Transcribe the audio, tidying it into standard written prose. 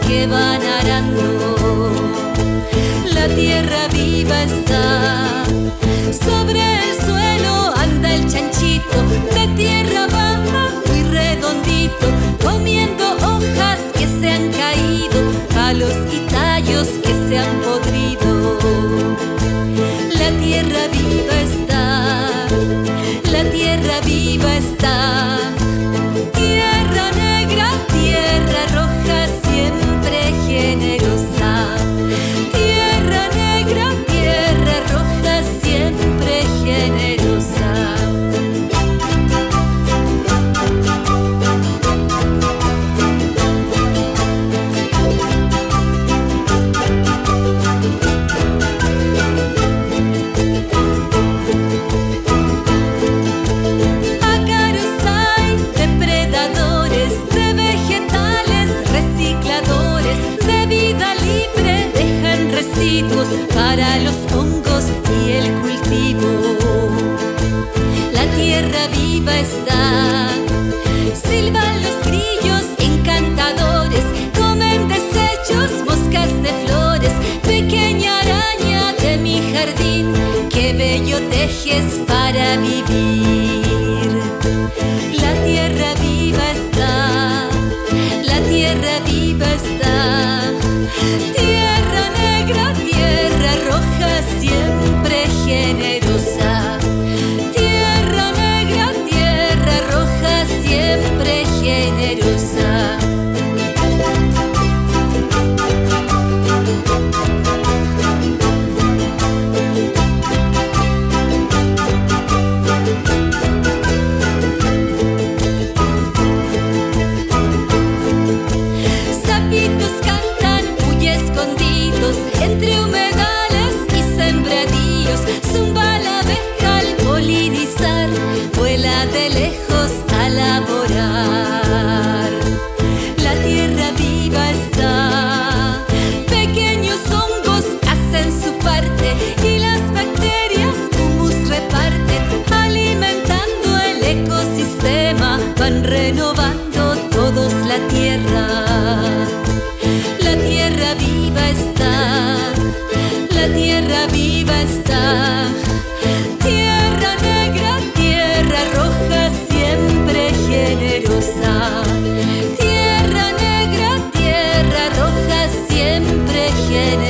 que van arando. La tierra viva está, sobre el suelo anda el chanchito, de tierra baja muy redondito, comiendo hojas que se han caído, palos y tallos que se han podrido. La tierra viva está, la tierra viva está. Tierra negra, tierra roja, siempre generosa. Tierra negra, tierra roja, siempre generosa. Para los hongos y el cultivo. La tierra viva está, silban los grillos encantadores, comen desechos, moscas de flores. Pequeña araña de mi jardín, qué bello tejes para vivir. La tierra viva está, la tierra viva está. Tierra negra, tierra roja, siempre generosa. Tierra negra, tierra roja, siempre generosa. Sapitos cantan muy escondidos entre humedales y sembradíos. Zumba la abeja al polinizar, vuela de lejos a laborar. La tierra viva está, pequeños hongos hacen su parte y las bacterias humus reparten, alimentando el ecosistema, van renovando todos la tierra. La tierra viva está, la tierra viva está. Tierra negra, tierra roja, siempre generosa. Tierra negra, tierra roja, siempre generosa.